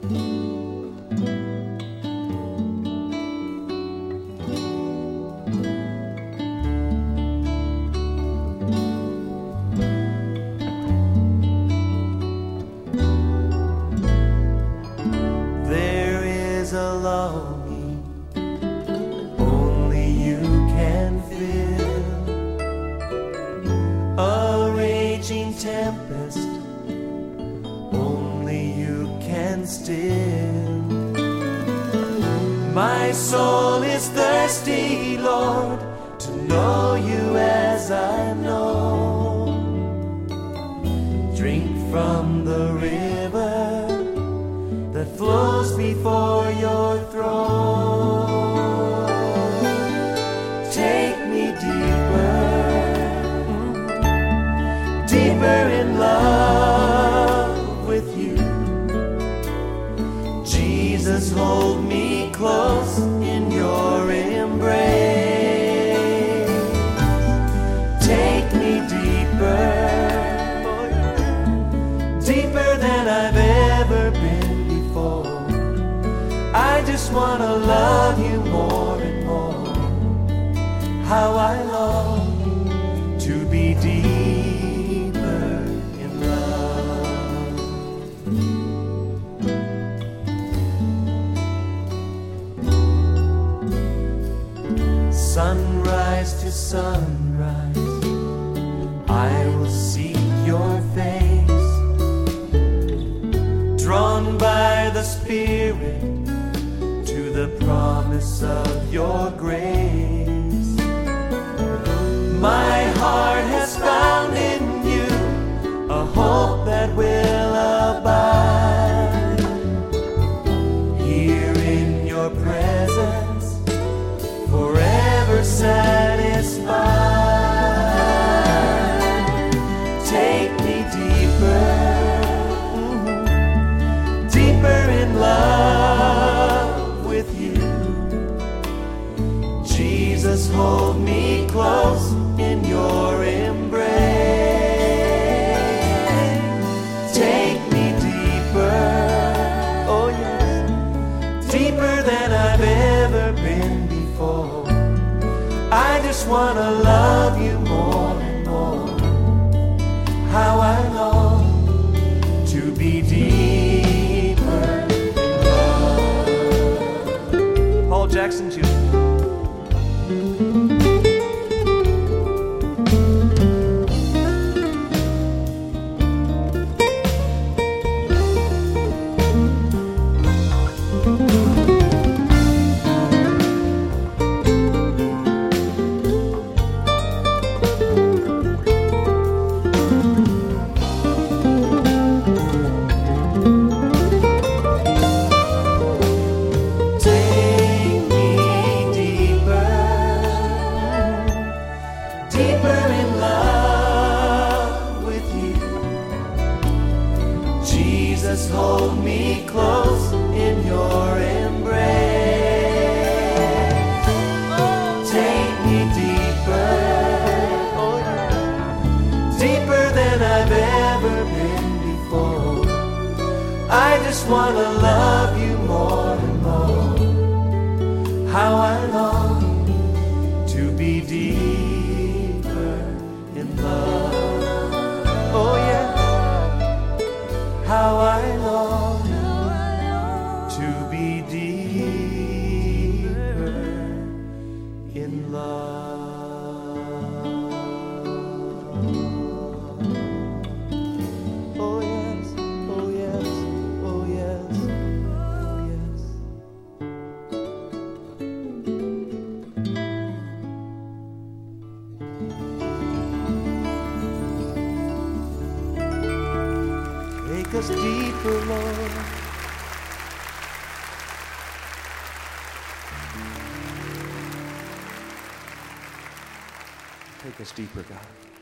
There is a longing only you can fill, a raging tempest only you can still. My soul is thirsty, Lord, to know you as I know. Drink from the river that flows before your throne. Take me deeper, deeper in love with you. Jesus, hold me close in your embrace. Take me deeper, deeper than I've ever been before. I just want to love you more and more. How I long to be deeper in love. Sunrise to sunrise, I will seek your face. Drawn by the Spirit to the promise of your grace. My heart has found in you a hope that will abide. Here in your presence, forever satisfied. Take me deeper, deeper in love with you. Jesus, hold me close in your embrace. Take me deeper, oh yes, deeper than I've ever been before. I just want to love you more and more. How I long to be deeper in love. Paul Jackson Jr. Deeper in love with you. Jesus, hold me close in your embrace. Take me deeper, oh yeah, deeper than I've ever been before. I just want to love you more and more. How I long to be deeper in love. Oh yeah, how I long to be deeper in love. Oh yes, oh yes, oh yes, oh yes. Take us deeper, Lord. Take us deeper, God.